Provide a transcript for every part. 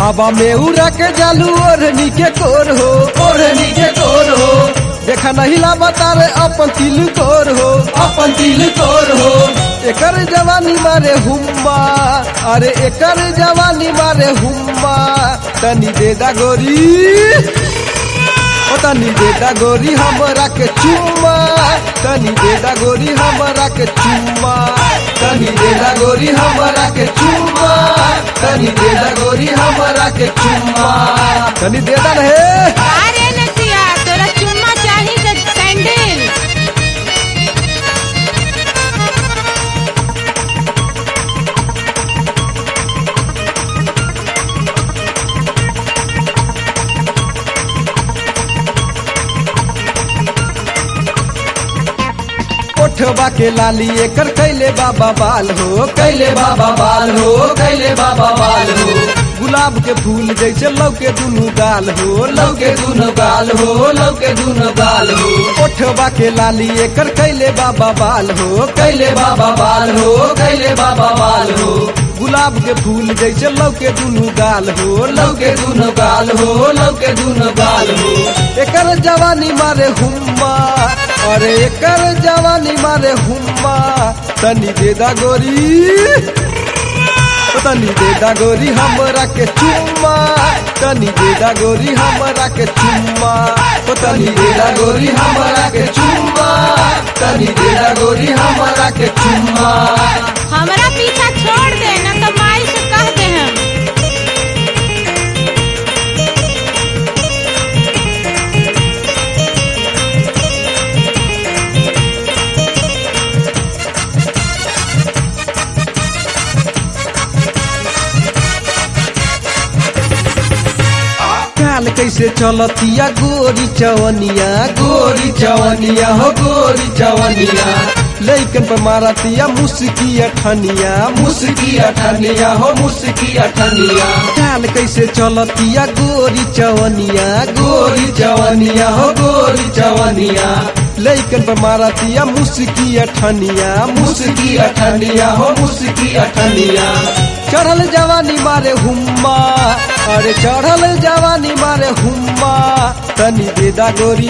हवा में उड़ा के जालू ओढ़नी के कोर हो, ओढ़नी के कोर हो, देखा नहीं ला बता रे अपन तिल कोर हो, अपन तिल कोर हो। एकर जवानी मारे हुम्मा, अरे एकर जवानी मारे हुम्मा। तनी दे दा गोरी, ओ तनी दे दा गोरी हमरा के चुम्मा, तनी दे दा गोरी हमरा के चुम्मा, तनी दे दा गोरी हमरा के चुम्मा, तनी दे दा गोरी हमरा के चुम्मा। तनी दे दा रे। अरे नसिया तोरा चुम्मा चाही के सैंडल। ओठवा के लाली एकर कैले बाबा बाल हो, कैले बाबा बाल हो, कैले बाबा बाल हो। गुलाब के फूल जैसे लौके दुनू गाल हो, लौके दुनो गाल हो, लौके दुनो गाल हो। ओठवा के लाली एकर कैले बाबा बाल हो, कैले बाबा बाल हो, कैले बाबा बाल हो। गुलाब के फूल जैसे लौके दुनू गाल हो, लौके दुनो गाल हो, लौके दुनो गाल हो। एकर जवानी मारे हुम्मा, अरे एकर जवानी मारे हुम्मा। तनी दे दा गोरी, ओ तनी दे दा गोरी हमरा के चुम्मा, तनी दे दा गोरी हमरा के चुम्मा, ओ तनी दे दा गोरी हमरा के चुम्मा, तनी दे दा गोरी हमरा के चुम्मा। हमरा पीछा छोड़ दे न तो माई से कह दे हम। काल कैसे चलतिया गोरी चवनिया, गोरी चवनिया हो, गोरी चवनिया। लइकन पर मारतिया मुस्की अठनिया, मुस्की अठनिया हो, मुस्की अठनिया। काल कैसे चलतिया गोरी चवनिया, गोरी चवनिया हो, गोरी चवनिया। लइकन पर मारतिया मुस्की अठनिया, मुस्की अठनिया हो, मुस्की अठनिया। चढ़ल जवानी मारे हुम्मा, अरे चढ़ल जवानी मारे हुम्मा। तनी दे दा गोरी,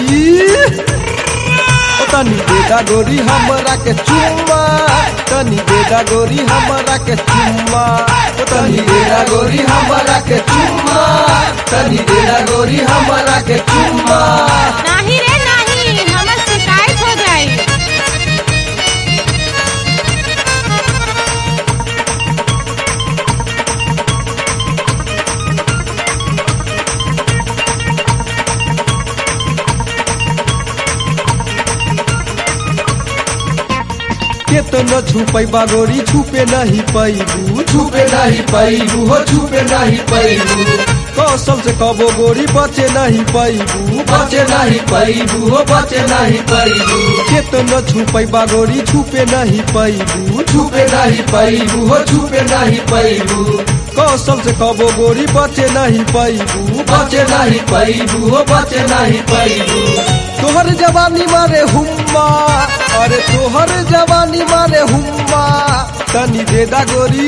ओ तनी दे दा गोरी हमरा के चुम्मा, तनी दे दा गोरी हमरा के चुम्मा, ओ तनी दे दा गोरी हमरा के चुम्मा, तनी दे दा गोरी हमरा के चुम्मा। नहीं रे नहीं, हमर शिकायत हो जाई। केतनो छुपैबा गोरी छुपे नहीं पैबू, छुपे नहीं पैबू हो, छुपे नहीं पैबू। कसम से कबो गोरी बचे नहीं पैबू, बचे नहीं पैबू हो, बचे नहीं पैबू। केतनो छुपैबा गोरी छुपे नहीं पैबू, छुपे नहीं पैबू हो, छुपे नहीं पैबू। कसम से कबो गोरी बचे नहीं पैबू, बचे नहीं पैबू हो, बचे नहीं पैबू। तोहर जवानी मारे हुम्मा, अरे तोहर जवानी मारे हुम्मा। तनी दे दा गोरी,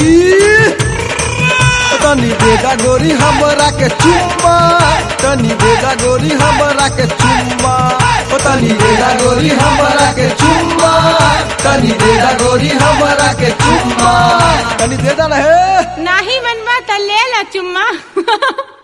तनी दे दा गोरी हमरा के चुम्मा, तनी दे दा गोरी हमरा के चुम्मा, ओ तनी दे दा गोरी हमरा के चुम्मा, तनी दे दा गोरी हमरा के चुम्मा। तनी दे दा रहे। नहीं मनवा तो ले ला चुम्मा।